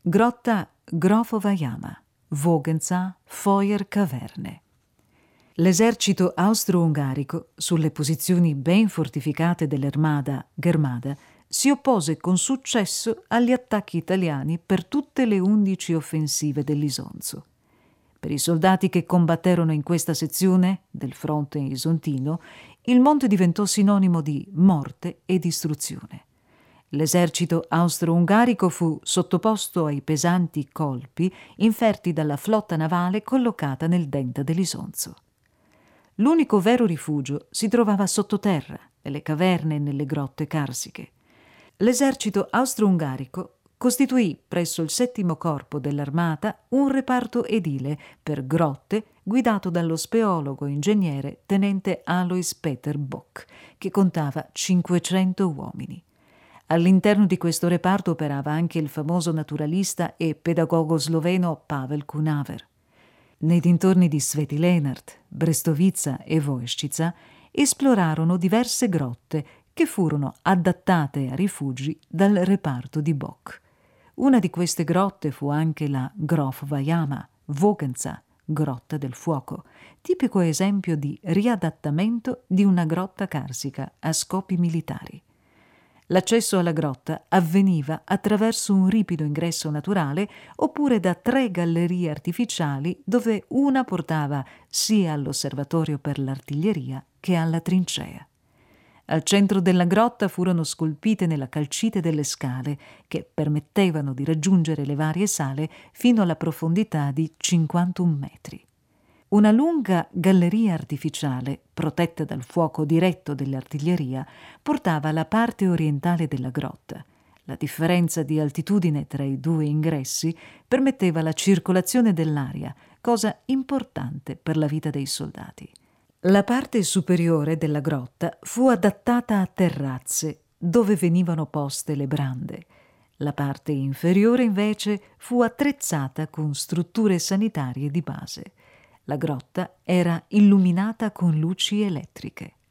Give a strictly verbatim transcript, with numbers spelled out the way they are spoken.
Grotta Grofova Jama, Vogenza, Feuerkaverne. L'esercito austro-ungarico, sulle posizioni ben fortificate dell'Armata Germada, si oppose con successo agli attacchi italiani per tutte le undici offensive dell'Isonzo. Per i soldati che combatterono in questa sezione del fronte isontino, il monte diventò sinonimo di morte e distruzione. L'esercito austro-ungarico fu sottoposto ai pesanti colpi inferti dalla flotta navale collocata nel delta dell'Isonzo. L'unico vero rifugio si trovava sottoterra, nelle caverne e nelle grotte carsiche. L'esercito austro-ungarico costituì presso il settimo corpo dell'armata un reparto edile per grotte guidato dallo speologo ingegnere tenente Alois Peter Bock, che contava cinquecento uomini. All'interno di questo reparto operava anche il famoso naturalista e pedagogo sloveno Pavel Kunaver. Nei dintorni di Sveti Lenart, Brestovica e Voščica esplorarono diverse grotte che furono adattate a rifugi dal reparto di Bock. Una di queste grotte fu anche la Grofova Jama, Vogenza, grotta del fuoco, tipico esempio di riadattamento di una grotta carsica a scopi militari. L'accesso alla grotta avveniva attraverso un ripido ingresso naturale oppure da tre gallerie artificiali dove una portava sia all'osservatorio per l'artiglieria che alla trincea. Al centro della grotta furono scolpite nella calcite delle scale che permettevano di raggiungere le varie sale fino alla profondità di cinquantuno metri. Una lunga galleria artificiale, protetta dal fuoco diretto dell'artiglieria, portava alla parte orientale della grotta. La differenza di altitudine tra i due ingressi permetteva la circolazione dell'aria, cosa importante per la vita dei soldati. La parte superiore della grotta fu adattata a terrazze, dove venivano poste le brande. La parte inferiore, invece, fu attrezzata con strutture sanitarie di base. La grotta era illuminata con luci elettriche.